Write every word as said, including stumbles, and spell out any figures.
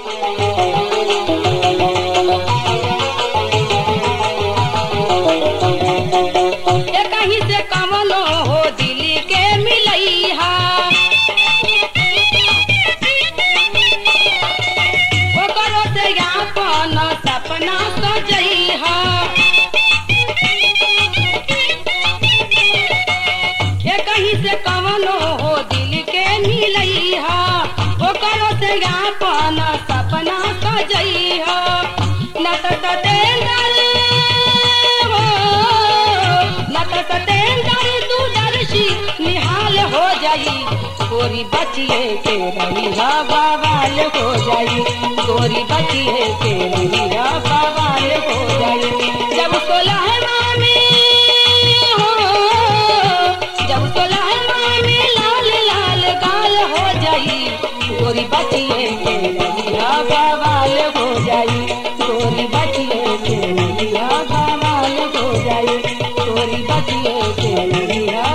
कहीं से कमलो हो दिल के मिलैहा ओकरो से अपन सपना सजैहा कहीं से कमलो हो दिल के मिलैहा ओकरो से अपन सपना सजैहा न तो सतेंद्र हो न तो सतेंद्र तू दर्शी निहाल हो जाई गोरी बचिए के रहिया बवाल हो जाई गोरी बचिए के रहिया बवाल हो जाई जब सोलह में हो जब सोलह में लाल लाल गाल हो जाई गोरी बचिए के रहिया बवाल हो जाई गोरी बचिए के रहिया बवाल हो जाई गोरी बचिए के रहिया